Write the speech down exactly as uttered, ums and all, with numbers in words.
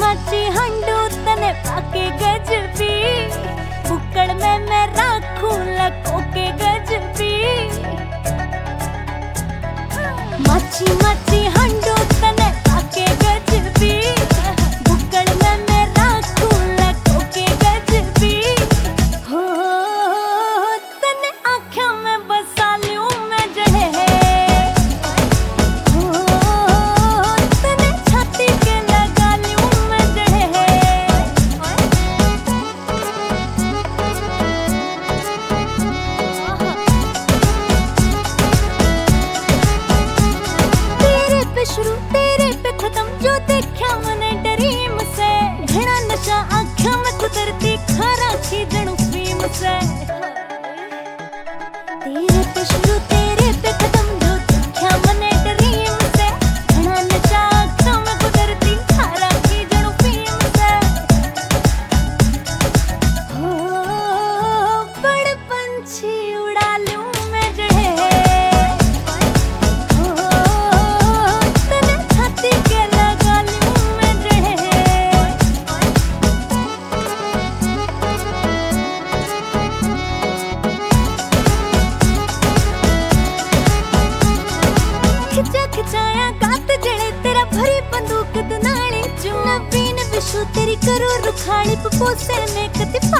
माची हंडू तने पाके गजबी, बुक्कड़ में मैं राखूं लको के गजबी। माची माची हंडू तने पाके गजबी, बुक्कड़ में मैं राखूं लको के गजबी। हो तने आँखों में बसा लूं मैं जड़े, शुरू तेरे पे खत्म जो देखा मैंने ड्रीम से, घना नशा आँखों में कुदरती खारा की जणू फीम से। तेरे पे शुरू तेरे पे खत्म जो देखा मैंने ड्रीम से, घना नशा आँखों में कुदरती खारा की जणू फीम से। हो बड़ पंछी उड़ा लूं मैं जड़े, खिचाया गात जड़े तेरा भरी बंदूक दनाली, चुना बीन विशु तेरी करो रुखाड़ी पपोसे ने कति